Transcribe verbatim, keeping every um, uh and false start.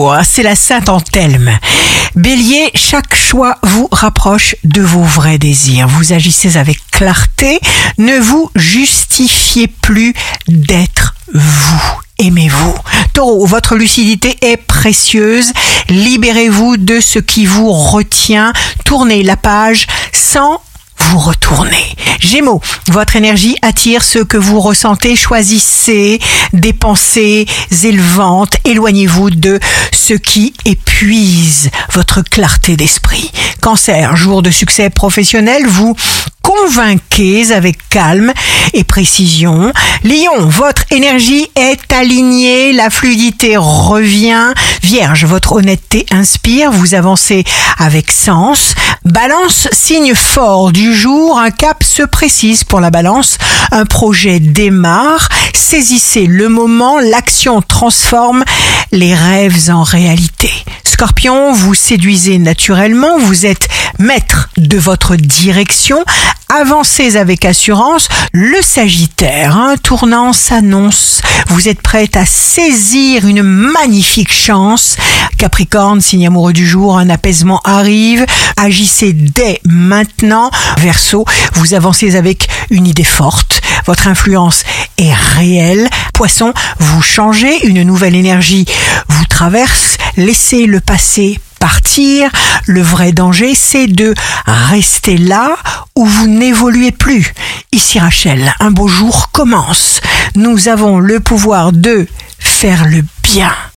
jour, c'est la Sainte Anthelme. Bélier, chaque choix vous rapproche de vos vrais désirs. Vous agissez avec clarté, ne vous justifiez plus d'être vous. Aimez-vous. Taureau, votre lucidité est précieuse. Libérez-vous de ce qui vous retient. Tournez la page sans vous retourner. Gémeaux, votre énergie attire ce que vous ressentez. Choisissez des pensées élevantes. Éloignez-vous de ce qui épuise votre clarté d'esprit. Cancer, jour de succès professionnel, vous convainquez avec calme et précision. Lion, votre énergie est alignée, la fluidité revient. Vierge, votre honnêteté inspire, vous avancez avec sens. Balance, signe fort du jour, un cap se précise pour la balance, un projet démarre, saisissez le moment, l'action transforme les rêves en réalité. Scorpion, vous séduisez naturellement, vous êtes maître de votre direction, avancez avec assurance. Le Sagittaire, un tournant s'annonce, vous êtes prête à saisir une magnifique chance. Capricorne, signe amoureux du jour, un apaisement arrive, agissez dès maintenant. Verseau, vous avancez avec une idée forte, votre influence est réelle. Poisson, vous changez, une nouvelle énergie vous traverse, laissez le passé partir. Le vrai danger, c'est de rester là où vous n'évoluez plus. Ici Rachel, un beau jour commence. Nous avons le pouvoir de faire le bien.